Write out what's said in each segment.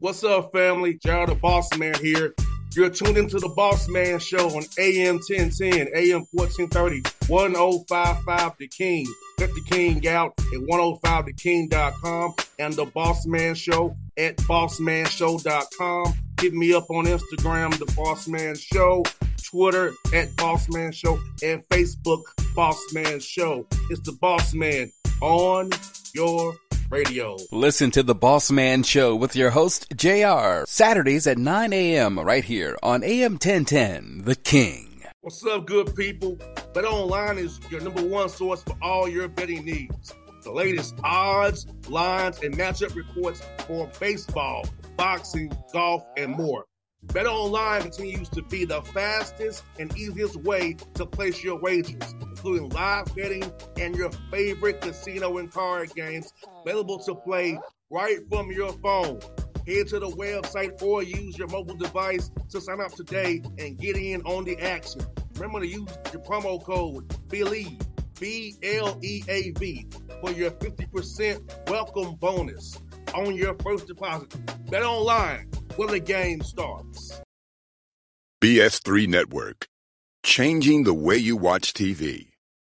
What's up, family? Gerald the Boss Man here. You're tuned into the Boss Man Show on AM 1010, AM 1430, 1055 The King. Let the King out at 105theking.com and the Boss Man Show at bossmanshow.com. Hit me up on Instagram, The Boss Man Show, Twitter at Boss Man Show, and Facebook, Boss Man Show. It's the Boss Man on your radio. Listen to The Boss Man Show with your host, JR, Saturdays at 9 a.m. right here on AM 1010, The King. What's up, good people? BetOnline is your number one source for all your betting needs. The latest odds, lines, and matchup reports for baseball, boxing, golf, and more. BetOnline continues to be the fastest and easiest way to place your wagers, including live betting and your favorite casino and card games available to play right from your phone. Head to the website or use your mobile device to sign up today and get in on the action. Remember to use your promo code BELIEVE, BLEAV, for your 50% welcome bonus on your first deposit. BetOnline, where the game starts. BS3 Network, changing the way you watch TV.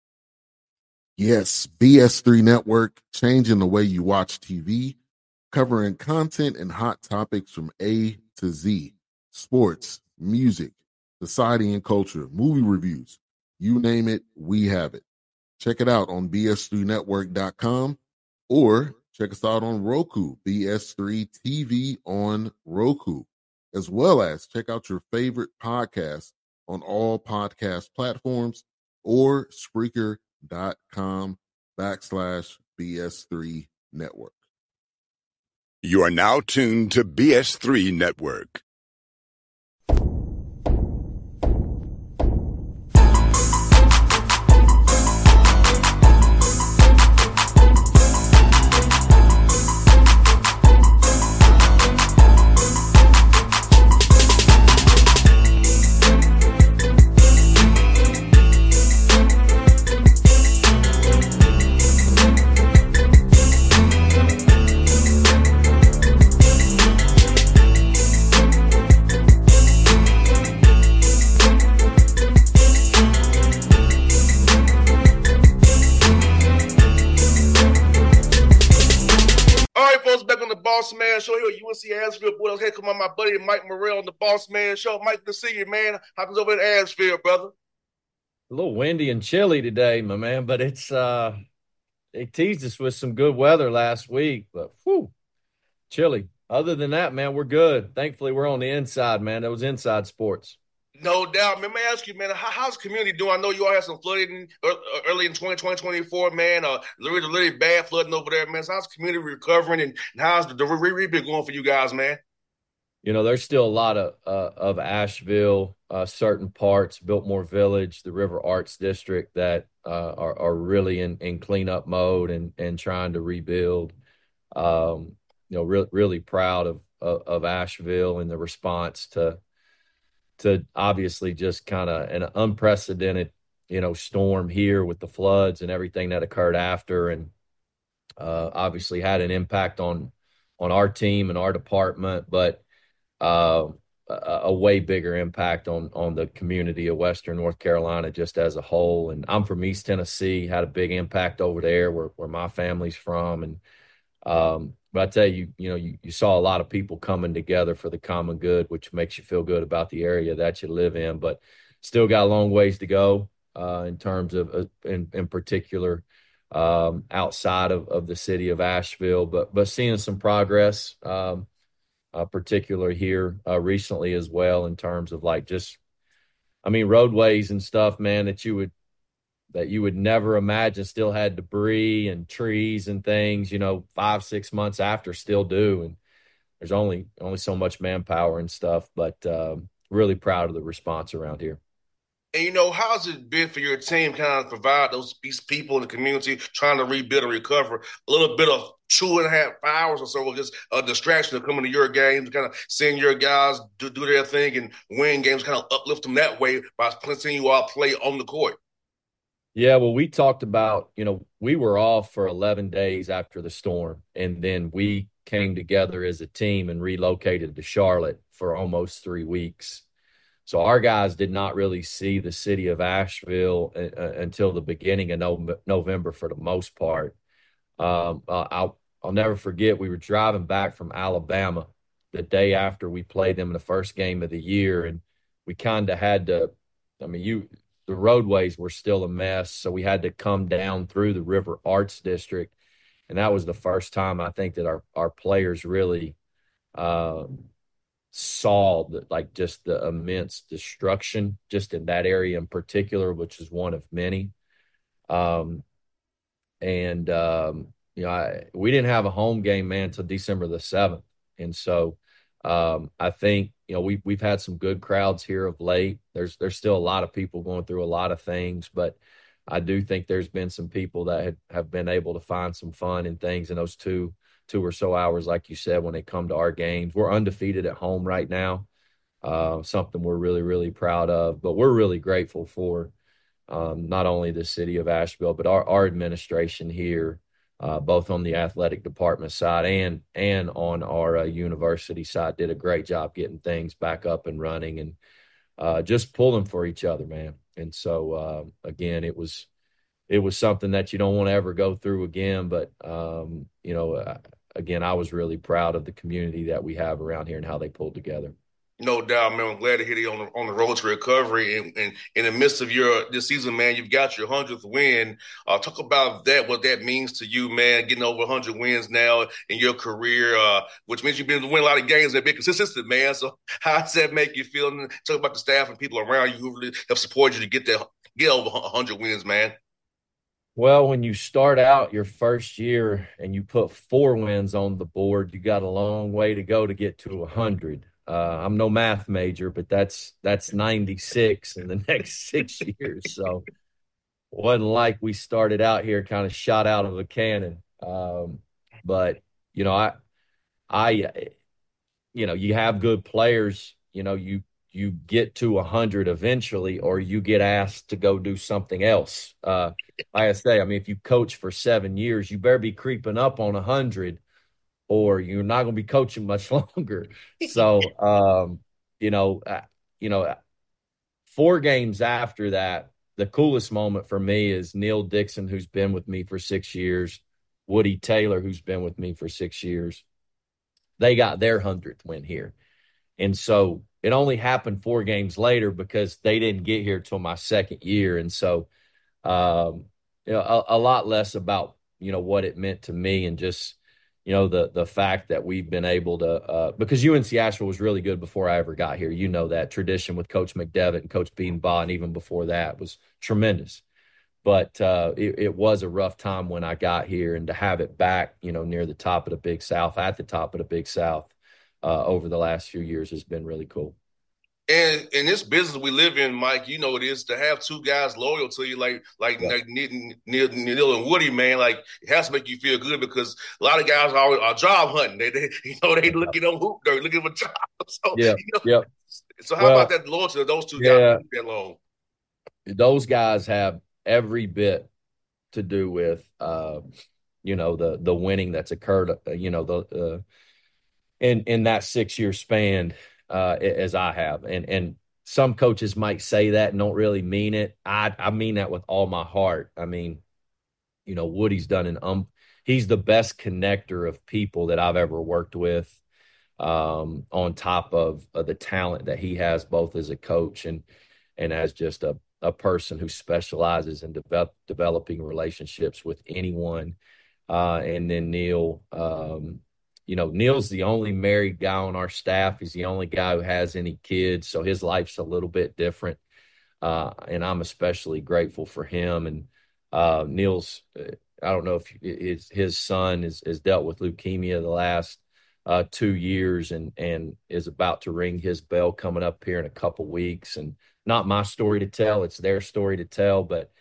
Yes, BS3 Network, changing the way you watch TV, covering content and hot topics from A to Z, sports, music, society and culture, movie reviews, you name it, we have it. Check it out on bs3network.com or check us out on Roku, BS3 TV on Roku, as well as check out your favorite podcast on all podcast platforms or Spreaker.com/BS3 Network. You are now tuned to BS3 Network. Boss Man Show here at UNC Asheville. Boy, okay, come on, my buddy Mike Morrell on the Boss Man Show. Mike, good to see you, man. How's over in Asheville, brother? A little windy and chilly today, my man, but it's they teased us with some good weather last week, but whew, chilly. Other than that, man, we're good. Thankfully, we're on the inside, man. That was inside sports. No doubt, man. Let me ask you, man, how's the community doing? I know you all had some flooding early in 2024, man. Really bad flooding over there, man. So how's the community recovering, and how's the rebuild going for you guys, man? You know, there's still a lot of Asheville, certain parts, Biltmore Village, the River Arts District that are really in cleanup mode and trying to rebuild. You know, really proud of Asheville and the response to obviously just kind of an unprecedented, you know, storm here with the floods and everything that occurred after, and obviously had an impact on our team and our department, but a way bigger impact on the community of Western North Carolina just as a whole. And I'm from East Tennessee, had a big impact over there where my family's from. And but I tell you, you saw a lot of people coming together for the common good, which makes you feel good about the area that you live in, but still got a long ways to go in terms of, in particular, outside of the city of Asheville, but seeing some progress, particular here recently as well, in terms of like just, I mean, roadways and stuff, man, that you would never imagine still had debris and trees and things, 5-6 months after still do. And there's only so much manpower and stuff, but really proud of the response around here. And, how's it been for your team kind of provide these people in the community trying to rebuild and recover a little bit of 2.5 hours or so of just a distraction of coming to your games, kind of seeing your guys do their thing and win games, kind of uplift them that way by seeing you all play on the court? Yeah, well, we talked about, we were off for 11 days after the storm, and then we came together as a team and relocated to Charlotte for almost 3 weeks. So our guys did not really see the city of Asheville until the beginning of November for the most part. I'll never forget, we were driving back from Alabama the day after we played them in the first game of the year, and we kind of had to, the roadways were still a mess, so we had to come down through the River Arts District, and that was the first time I think that our players really saw just the immense destruction just in that area in particular, which is one of many. We didn't have a home game, man, until December the 7th. And so I think, we've had some good crowds here of late. There's still a lot of people going through a lot of things, but I do think there's been some people that have been able to find some fun and things in those two or so hours, like you said, when they come to our games. We're undefeated at home right now, something we're really, really proud of. But we're really grateful for not only the city of Asheville, but our administration here, both on the athletic department side and on our university side, did a great job getting things back up and running and just pulling for each other, man. And so, again, it was something that you don't want to ever go through again. But, again, I was really proud of the community that we have around here and how they pulled together. No doubt, man. I'm glad to hear you on the road to recovery. And in the midst of this season, man, you've got your 100th win. Talk about that, what that means to you, man, getting over 100 wins now in your career, which means you've been winning a lot of games and been consistent, man. So how does that make you feel? And talk about the staff and people around you who really have supported you to get over 100 wins, man. Well, when you start out your first year and you put 4 wins on the board, you got a long way to go to get to 100. I'm no math major, but that's 96 in the next 6 years. So it wasn't like we started out here kind of shot out of a cannon. But you have good players. You get to 100 eventually, or you get asked to go do something else. Like I say, if you coach for 7 years, you better be creeping up on 100. Or you're not going to be coaching much longer. So, 4 games after that, the coolest moment for me is Neil Dixon, who's been with me for 6 years, Woody Taylor, who's been with me for 6 years. They got their 100th win here. And so it only happened 4 games later because they didn't get here till my second year. And so, a lot less about, what it meant to me and just, the fact that we've been able to because UNC Asheville was really good before I ever got here. That tradition with Coach McDevitt and Coach Beanbaugh, and even before that, was tremendous. But it was a rough time when I got here, and to have it back, near the top of the Big South, at the top of the Big South over the last few years has been really cool. And in this business we live in, Mike, it is to have 2 guys loyal to you, like Neil and Woody, man. Like, it has to make you feel good because a lot of guys are job hunting. They looking on hoop, they're looking for jobs. So, So how about that loyalty of those 2 guys that long? Those guys have every bit to do with the winning that's occurred. In that 6-year span. As I have. And some coaches might say that and don't really mean it. I mean that with all my heart. Woody's done he's the best connector of people that I've ever worked with, on top of the talent that he has both as a coach and as just a person who specializes in developing relationships with anyone. And then Neil, Neil's the only married guy on our staff. He's the only guy who has any kids, so his life's a little bit different. And I'm especially grateful for him. And Neil's, I don't know if his son has dealt with leukemia the last 2 years and is about to ring his bell coming up here in a couple weeks. And not my story to tell, it's their story to tell. But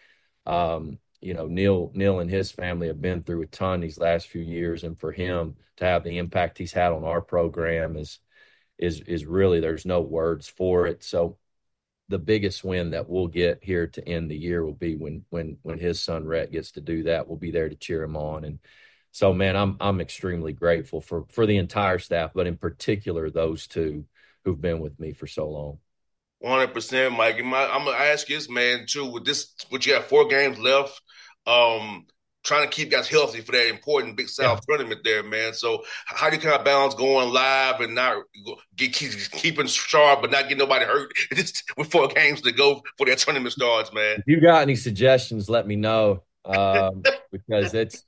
Neil and his family have been through a ton these last few years, and for him to have the impact he's had on our program is really, there's no words for it. So the biggest win that we'll get here to end the year will be when his son Rhett gets to do that. We'll be there to cheer him on, and So, man, I'm extremely grateful for the entire staff, but in particular those two who've been with me for so long. 100%, Mike. And I'm gonna ask you this, man, too. With you have 4 games left, trying to keep guys healthy for that important Big Yeah. South tournament there, man. So, how do you kind of balance going live and not keeping sharp, but not getting nobody hurt just with 4 games to go for that tournament starts, man? If you got any suggestions, let me know. Because it's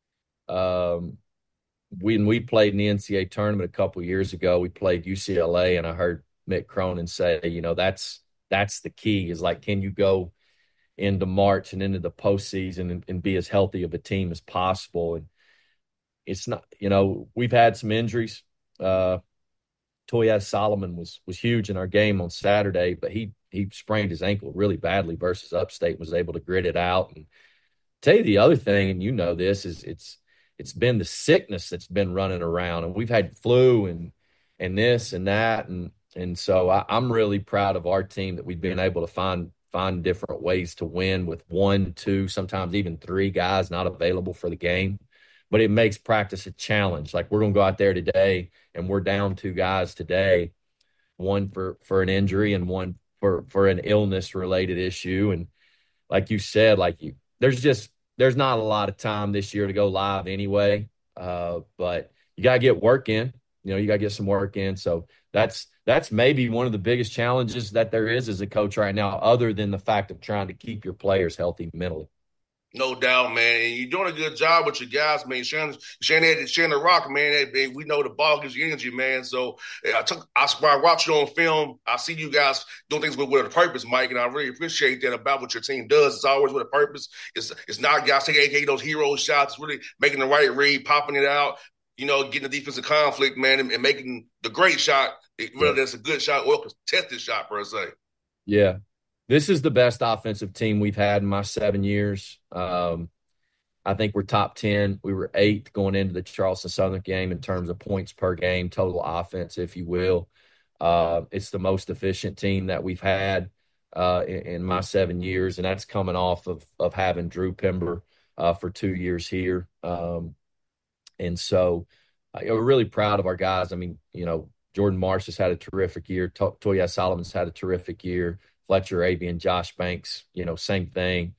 when we played in the NCAA tournament a couple years ago, we played UCLA, and I heard Mick Cronin say, that's the key is like, can you go into March and into the postseason and be as healthy of a team as possible? And it's not, we've had some injuries. Toyaz Solomon was huge in our game on Saturday, but he sprained his ankle really badly versus Upstate, was able to grit it out. And tell you the other thing, and this, is it's been the sickness that's been running around, and we've had flu and this and that, and so I'm really proud of our team that we've been able to find different ways to win with 1, 2, sometimes even 3 guys not available for the game. But it makes practice a challenge. Like, we're going to go out there today, and we're down 2 guys today, one for an injury and one for an illness related issue. And like you said, there's not a lot of time this year to go live anyway. But you got to get work in. You got to get some work in. So that's maybe one of the biggest challenges that there is as a coach right now, other than the fact of trying to keep your players healthy mentally. No doubt, man. And you're doing a good job with your guys, man. Shannon the Rock, man. We know the ball gives you energy, man. So I watch you on film. I see you guys doing things with a purpose, Mike, and I really appreciate that about what your team does. It's always with a purpose. It's not guys taking AKA those hero shots. It's really making the right read, popping it out, getting the defensive conflict, man, and making the great shot, whether that's a good shot or a contested shot, per se. Yeah. This is the best offensive team we've had in my 7 years. I think we're top 10. We were 8th going into the Charleston Southern game in terms of points per game, total offense, if you will. It's the most efficient team that we've had in my 7 years, and that's coming off of having Drew Pember for 2 years here. And so we're really proud of our guys. I mean, Jordan Marsh has had a terrific year. Toyaz Solomon's had a terrific year. Fletcher Avey and Josh Banks, same thing.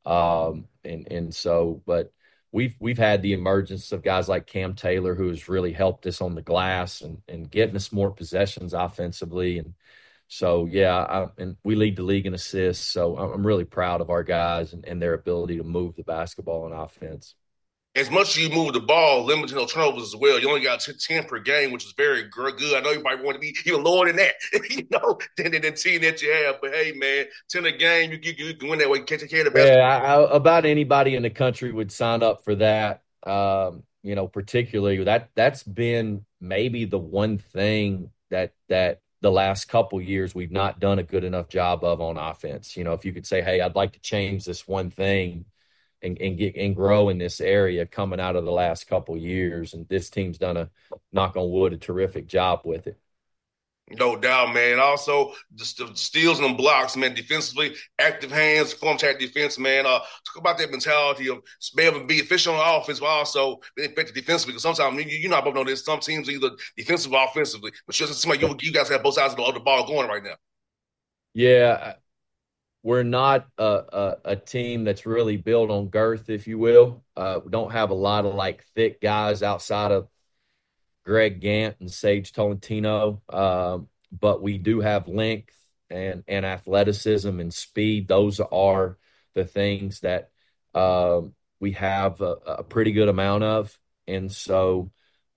And so, but we've had the emergence of guys like Cam Taylor, who has really helped us on the glass and getting us more possessions offensively. And so, and we lead the league in assists. So I'm really proud of our guys and their ability to move the basketball on offense. As much as you move the ball, limiting those turnovers as well. You only got 10 per game, which is very good. I know you might want to be even lower than that, than the 10 that you have. But hey, man, 10 a game, you can win that way. You can't take care of the best. Yeah, about anybody in the country would sign up for that. Particularly that's been maybe the one thing that the last couple years we've not done a good enough job of on offense. If you could say, hey, I'd like to change this one thing and grow in this area coming out of the last couple years. And this team's done knock on wood, a terrific job with it. No doubt, man. Also, just the steals and blocks, man. Defensively, active hands, contact defense, man. Talk about that mentality of being able to be efficient on offense, but also being effective defensively. Because sometimes you not both know this. Some teams are either defensive or offensively, but it doesn't seem like you guys have both sides of the ball going right now. Yeah, we're not a team that's really built on girth, if you will. We don't have a lot of thick guys outside of Greg Gant and Sage Tolentino, but we do have length and athleticism and speed. Those are the things that we have a pretty good amount of. And so,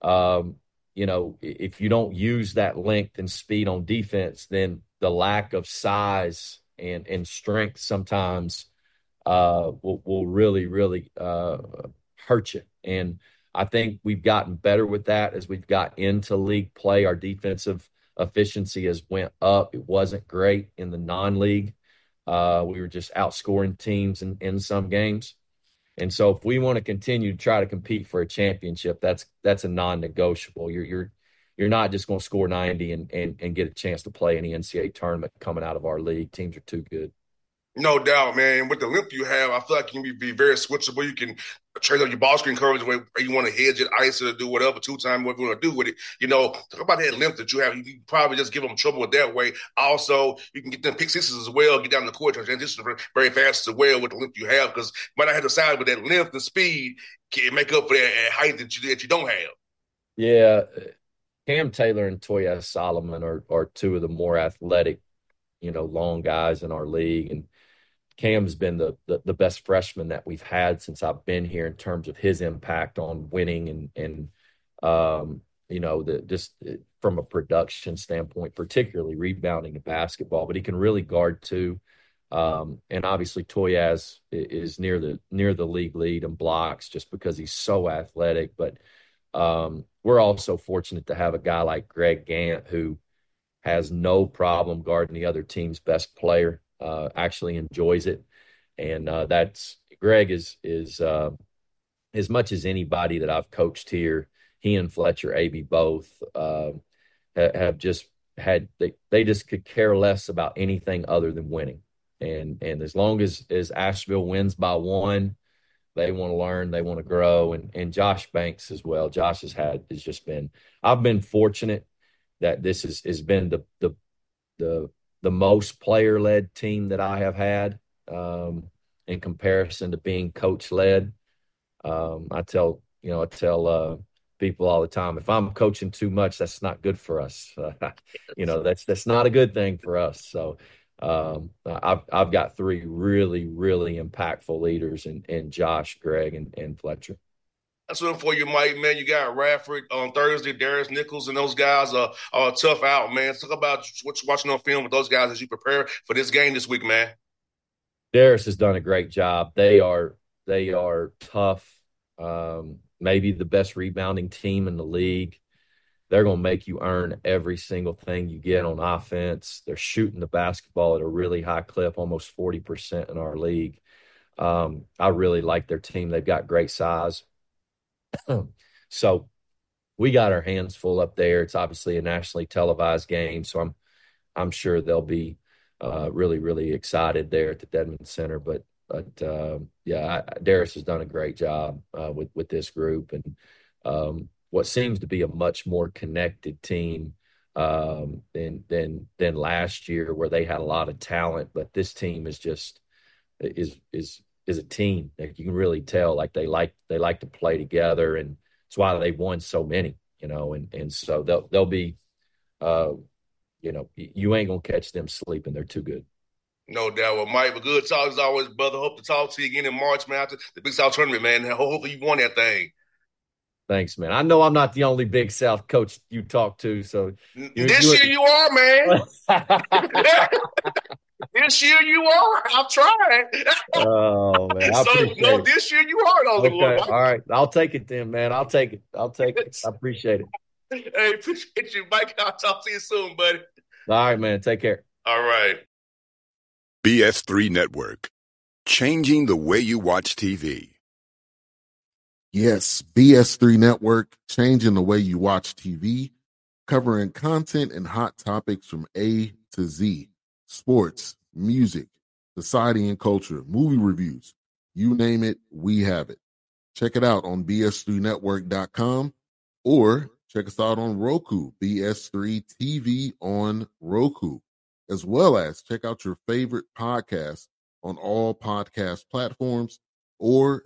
if you don't use that length and speed on defense, then the lack of size and strength sometimes will really, really hurt you. And I think we've gotten better with that as we've got into league play. Our defensive efficiency has went up. It wasn't great in the non-league. We were just outscoring teams in some games. And so if we want to continue to try to compete for a championship, that's a non-negotiable. You're not just going to score 90 and get a chance to play in the NCAA tournament coming out of our league. Teams are too good. No doubt, man. With the length you have, I feel like you can be very switchable. You can trade up your ball screen coverage where you want to hedge it, ice it, or do whatever, two-time, whatever you want to do with it. Talk about that length that you have. You can probably just give them trouble with that way. Also, you can get them pick sixes as well, get down the court, transition very fast as well with the length you have, because you might not have to side with that length and speed can make up for that height that you don't have. Yeah. Cam Taylor and Toya Solomon are two of the more athletic, long guys in our league. And Cam's been the best freshman that we've had since I've been here in terms of his impact on winning and just from a production standpoint, particularly rebounding the basketball. But he can really guard too. And obviously Toyaz is near the league lead in blocks just because he's so athletic. But we're also fortunate to have a guy like Greg Gant who has no problem guarding the other team's best player. Actually enjoys it, and that's Greg is as much as anybody that I've coached here. He and Fletcher AB both have just had they just could care less about anything other than winning, and as long as Asheville wins by one, they want to learn, they want to grow, and Josh Banks as well. Josh I've been fortunate that this has been the most player-led team that I have had in comparison to being coach-led. I tell people all the time, if I'm coaching too much, that's not good for us. That's not a good thing for us. So I've got three really, really impactful leaders in Josh, Greg, and Fletcher. That's one for you, Mike, man. You got Radford on Thursday, Darius Nichols, and those guys are tough out, man. Talk about what you're watching on film with those guys as you prepare for this game this week, man. Darius has done a great job. They are tough, maybe the best rebounding team in the league. They're going to make you earn every single thing you get on offense. They're shooting the basketball at a really high clip, almost 40% in our league. I really like their team. They've got great size. So we got our hands full up there. It's obviously a nationally televised game, so I'm sure they'll be really, really excited there at the Dedman Center. But Darius has done a great job with this group, and what seems to be a much more connected team than last year, where they had a lot of talent. But this team is just is a team. Like, you can really tell, like they like to play together, and it's why they've won so many, and so they'll be, you ain't gonna catch them sleeping. They're too good. No doubt. Well, Mike, but good talk as always, brother. Hope to talk to you again in March, man, after the Big South tournament, man. Hopefully you won that thing. Thanks, man. I know I'm not the only Big South coach you talk to, so this year you are, man. This year you are. I'm trying. Oh, man. This year you are the only one. All right. I'll take it then, man. I'll take it. I appreciate it. Hey, appreciate you, Mike. I'll talk to you soon, buddy. All right, man. Take care. All right. BS3 Network. Changing the way you watch TV. Yes, BS3 Network, changing the way you watch TV, covering content and hot topics from A to Z. Sports, music, society and culture, movie reviews, you name it, we have it. Check it out on bs3network.com or check us out on Roku, BS3 TV on Roku, as well as check out your favorite podcast on all podcast platforms or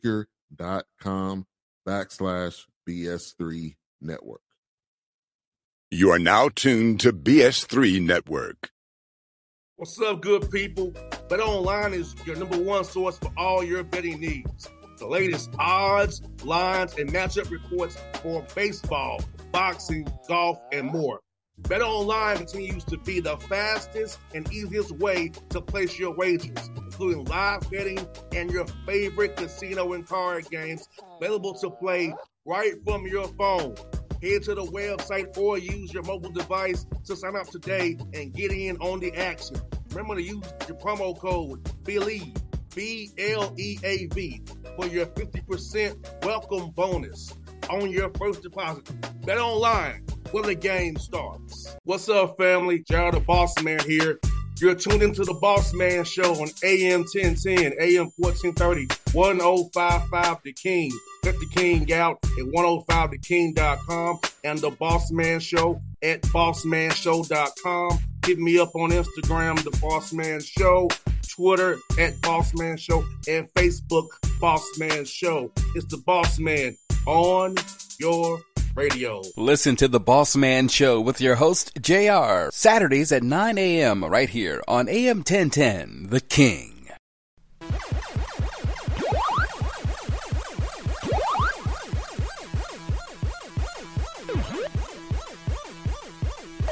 Spreaker.com/BS3 Network. You are now tuned to BS3 Network. What's up, good people? BetOnline is your number one source for all your betting needs. The latest odds, lines, and matchup reports for baseball, boxing, golf, and more. BetOnline continues to be the fastest and easiest way to place your wagers, including live betting and your favorite casino and card games available to play right from your phone. Head to the website or use your mobile device to sign up today and get in on the action. Remember to use your promo code BLEAV, BLEAV, for your 50% welcome bonus on your first deposit. BetOnline, where the game starts. What's up, family? Jared the Boss Man here. You're tuned into the Boss Man Show on AM 1010, AM 1430, 1055 The King. Let the King out at 105theking.com and the Boss Man Show at bossmanshow.com. Hit me up on Instagram, The Boss Man Show, Twitter at Boss Man Show, and Facebook, Boss Man Show. It's the Boss Man on your radio. Listen to the Boss Man Show with your host, JR, Saturdays at 9 a.m. right here on AM 1010, The King.